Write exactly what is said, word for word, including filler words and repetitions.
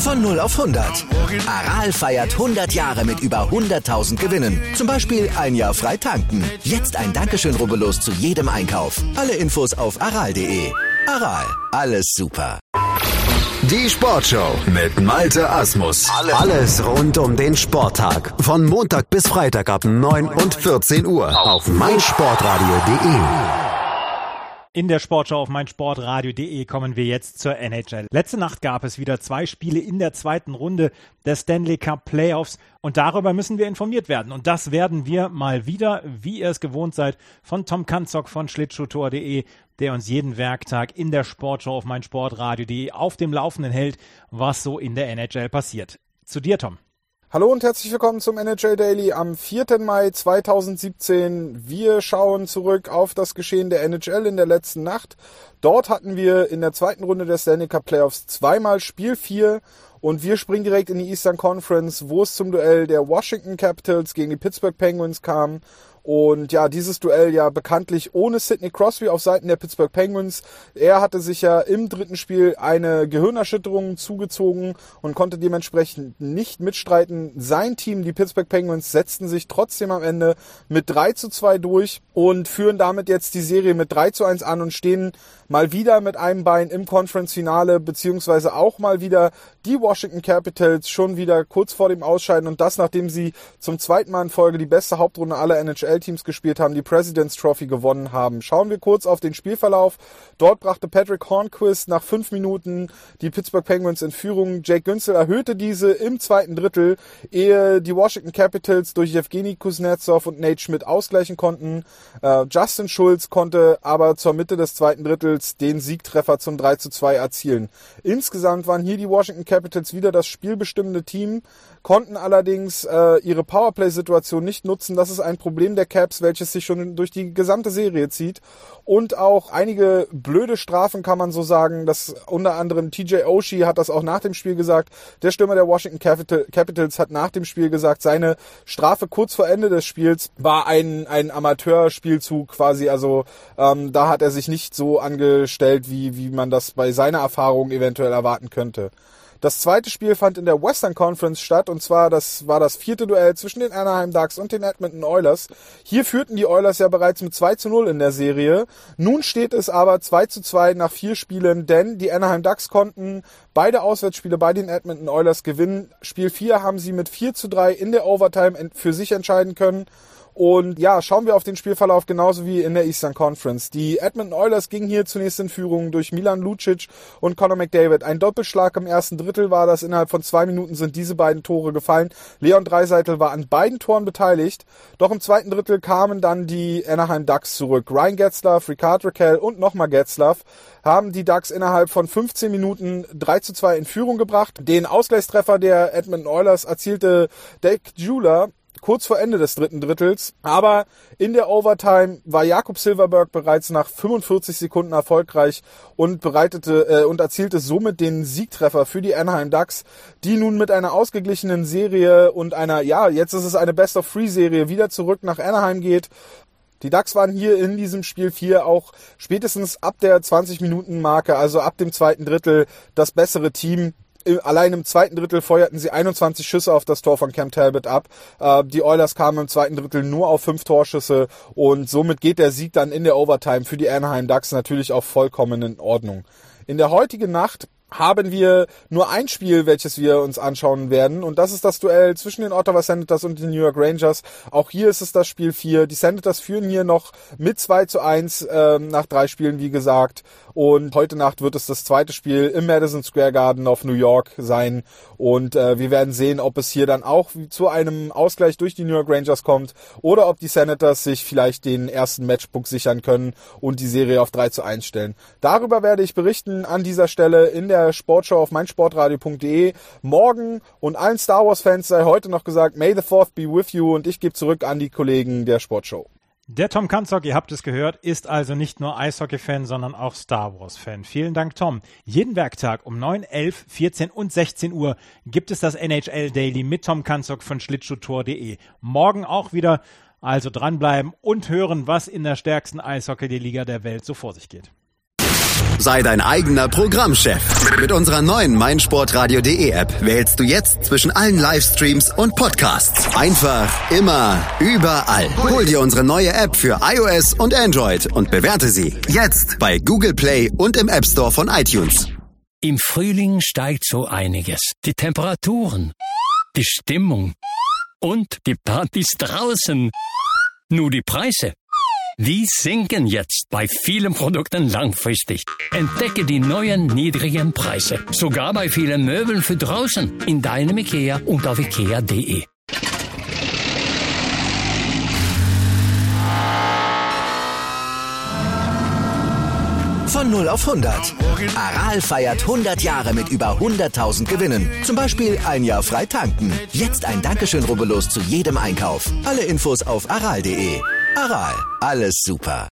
Von null auf hundert. Aral feiert hundert Jahre mit über hunderttausend Gewinnen. Zum Beispiel ein Jahr frei tanken. Jetzt ein Dankeschön, rubbellos zu jedem Einkauf. Alle Infos auf aral punkt de. Aral, alles super. Die Sportshow mit Malte Asmus. Alles rund um den Sporttag. Von Montag bis Freitag ab neun und vierzehn Uhr auf meinsportradio punkt de. In der Sportschau auf meinsportradio punkt de kommen wir jetzt zur N H L. Letzte Nacht gab es wieder zwei Spiele in der zweiten Runde der Stanley Cup Playoffs und darüber müssen wir informiert werden. Und das werden wir mal wieder, wie ihr es gewohnt seid, von Tom Kanzok von schlittschuhtor punkt de, der uns jeden Werktag in der Sportschau auf meinsportradio punkt de auf dem Laufenden hält, was so in der N H L passiert. Zu dir, Tom. Hallo und herzlich willkommen zum N H L Daily am vierten Mai zweitausendsiebzehn. Wir schauen zurück auf das Geschehen der N H L in der letzten Nacht. Dort hatten wir in der zweiten Runde der Stanley Cup Playoffs zweimal Spiel vier und wir springen direkt in die Eastern Conference, wo es zum Duell der Washington Capitals gegen die Pittsburgh Penguins kam. Und ja, dieses Duell ja bekanntlich ohne Sidney Crosby auf Seiten der Pittsburgh Penguins. Er hatte sich ja im dritten Spiel eine Gehirnerschütterung zugezogen und konnte dementsprechend nicht mitstreiten. Sein Team, die Pittsburgh Penguins, setzten sich trotzdem am Ende mit drei zu zwei durch und führen damit jetzt die Serie mit drei zu eins an und stehen mal wieder mit einem Bein im Conference-Finale, beziehungsweise auch mal wieder die Washington Capitals schon wieder kurz vor dem Ausscheiden und das, nachdem sie zum zweiten Mal in Folge die beste Hauptrunde aller N H L-Teams gespielt haben, die President's Trophy gewonnen haben. Schauen wir kurz auf den Spielverlauf. Dort brachte Patrick Hornquist nach fünf Minuten die Pittsburgh Penguins in Führung. Jake Günzel erhöhte diese im zweiten Drittel, ehe die Washington Capitals durch Evgeny Kuznetsov und Nate Schmidt ausgleichen konnten. Äh, Justin Schulz konnte aber zur Mitte des zweiten Drittels den Siegtreffer zum drei zu zwei erzielen. Insgesamt waren hier die Washington Capitals wieder das spielbestimmende Team, konnten allerdings äh, ihre Powerplay-Situation nicht nutzen. Das ist ein Problem der Caps, welches sich schon durch die gesamte Serie zieht. Und auch einige blöde Strafen, kann man so sagen. Das unter anderem T J Oshie hat das auch nach dem Spiel gesagt. Der Stürmer der Washington Capital, Capitals hat nach dem Spiel gesagt, seine Strafe kurz vor Ende des Spiels war ein, ein Amateurspielzug quasi. Also ähm, da hat er sich nicht so angestellt, wie, wie man das bei seiner Erfahrung eventuell erwarten könnte. Das zweite Spiel fand in der Western Conference statt und zwar das war das vierte Duell zwischen den Anaheim Ducks und den Edmonton Oilers. Hier führten die Oilers ja bereits mit zwei zu null in der Serie. Nun steht es aber zwei zu zwei nach vier Spielen, denn die Anaheim Ducks konnten beide Auswärtsspiele bei den Edmonton Oilers gewinnen. Spiel vier haben sie mit vier zu drei in der Overtime für sich entscheiden können. Und ja, schauen wir auf den Spielverlauf genauso wie in der Eastern Conference. Die Edmonton Oilers gingen hier zunächst in Führung durch Milan Lucic und Connor McDavid. Ein Doppelschlag im ersten Drittel war das. Innerhalb von zwei Minuten sind diese beiden Tore gefallen. Leon Draisaitl war an beiden Toren beteiligt. Doch im zweiten Drittel kamen dann die Anaheim Ducks zurück. Ryan Getzlaf, Ricard Raquel und nochmal Getzlaf haben die Ducks innerhalb von fünfzehn Minuten drei zu zwei in Führung gebracht. Den Ausgleichstreffer der Edmonton Oilers erzielte Dave Jula kurz vor Ende des dritten Drittels, aber in der Overtime war Jakob Silfverberg bereits nach fünfundvierzig Sekunden erfolgreich und bereitete äh, und erzielte somit den Siegtreffer für die Anaheim Ducks, die nun mit einer ausgeglichenen Serie und einer, ja, jetzt ist es eine Best-of-Three-Serie, wieder zurück nach Anaheim geht. Die Ducks waren hier in diesem Spiel vier auch spätestens ab der zwanzig-Minuten-Marke, also ab dem zweiten Drittel, das bessere Team. Allein im zweiten Drittel feuerten sie einundzwanzig Schüsse auf das Tor von Cam Talbot ab. Äh, die Oilers kamen im zweiten Drittel nur auf fünf Torschüsse und somit geht der Sieg dann in der Overtime für die Anaheim Ducks natürlich auch vollkommen in Ordnung. In der heutigen Nacht haben wir nur ein Spiel, welches wir uns anschauen werden, und das ist das Duell zwischen den Ottawa Senators und den New York Rangers. Auch hier ist es das Spiel vier. Die Senators führen hier noch mit zwei zu eins äh, nach drei Spielen, wie gesagt, und heute Nacht wird es das zweite Spiel im Madison Square Garden of New York sein und äh, wir werden sehen, ob es hier dann auch zu einem Ausgleich durch die New York Rangers kommt oder ob die Senators sich vielleicht den ersten Matchpunkt sichern können und die Serie auf drei zu eins stellen. Darüber werde ich berichten an dieser Stelle in der Sportschau auf meinsportradio punkt de. Morgen, und allen Star Wars Fans sei heute noch gesagt, May the Fourth be with you, und ich gebe zurück an die Kollegen der Sportschau. Der Tom Kanzok, ihr habt es gehört, ist also nicht nur Eishockey-Fan, sondern auch Star Wars-Fan. Vielen Dank, Tom. Jeden Werktag um neun, elf, vierzehn und sechzehn Uhr gibt es das N H L Daily mit Tom Kanzok von schlittschuhtor punkt de. Morgen auch wieder, also dranbleiben und hören, was in der stärksten Eishockey-Liga der Welt so vor sich geht. Sei dein eigener Programmchef. Mit unserer neuen meinsportradio.de App wählst du jetzt zwischen allen Livestreams und Podcasts. Einfach, immer, überall. Hol dir unsere neue App für iOS und Android und bewerte sie jetzt bei Google Play und im App Store von iTunes. Im Frühling steigt so einiges. Die Temperaturen, die Stimmung und die Partys draußen. Nur die Preise, die sinken jetzt bei vielen Produkten langfristig. Entdecke die neuen niedrigen Preise. Sogar bei vielen Möbeln für draußen. In deinem IKEA und auf ikea punkt de. Von null auf hundert. Aral feiert hundert Jahre mit über hunderttausend Gewinnen. Zum Beispiel ein Jahr frei tanken. Jetzt ein Dankeschön, rubbellos zu jedem Einkauf. Alle Infos auf aral punkt de. Aral, alles super.